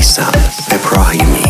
میثم ابراهیمی.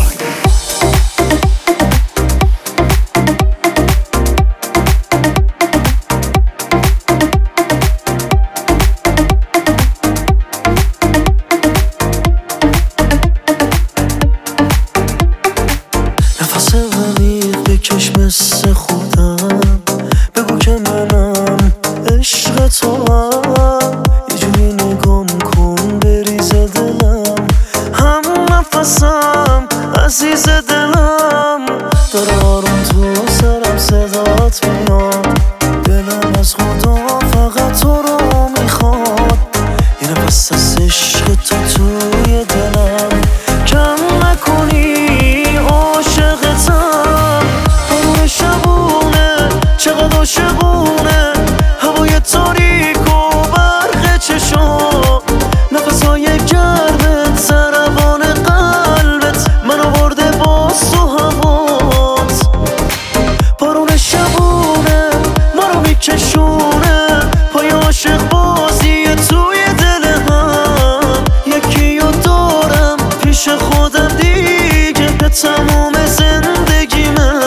نفس عمیق بکش مثل خودم، بگو که منم عشق تو هم. یه جوری نگام کن بریزه دلم، هم نفسم عزیز دلم. داره آروم تو سرم صدات میاد، دلم از خدا فقط تو رو میخواد. یه نفس از عشق تو توی دلم، کم نکنی عاشقتم. همون شبونه چقدر عاشقونه، هوای تاریک و برق چشام، نفسهای گرمت ضربان قلبت من آورده باز تو هوات. بارون شبونه ما رو میکشونه، پای عاشق بازی توی دل هم. یکی رو دارم پیش خودم دیگه، به تموم زندگی من.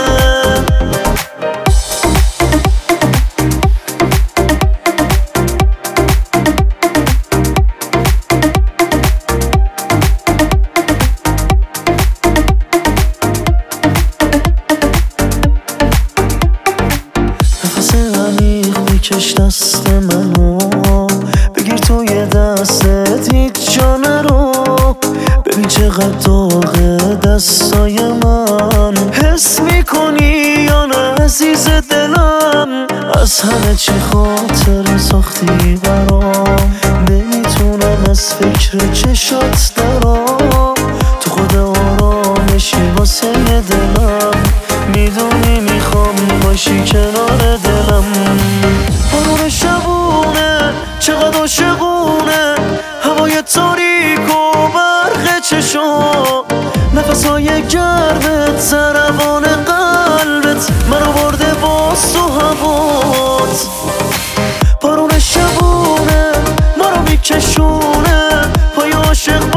نفس عمیق بکش دست منو، بگیر توی دستت هیچ جا نرو. ببین چقدر داغه دستای من، حس میکنی یا نه عزیز دلم؟ از همه چی خاطر ساختی برام، نمیتونم از فکر چشات درام. تو خود آرامشی واسه دلم، میدونی میخوام باشی کنار دلم. بارون شبونه چقدر عاشقونه، هوای تاریک و برق چشام، نفسهای گرمت ضربان قلبت من آورده باز تو هوات. بارون شبونه ما رو میکشونه، پای عاشق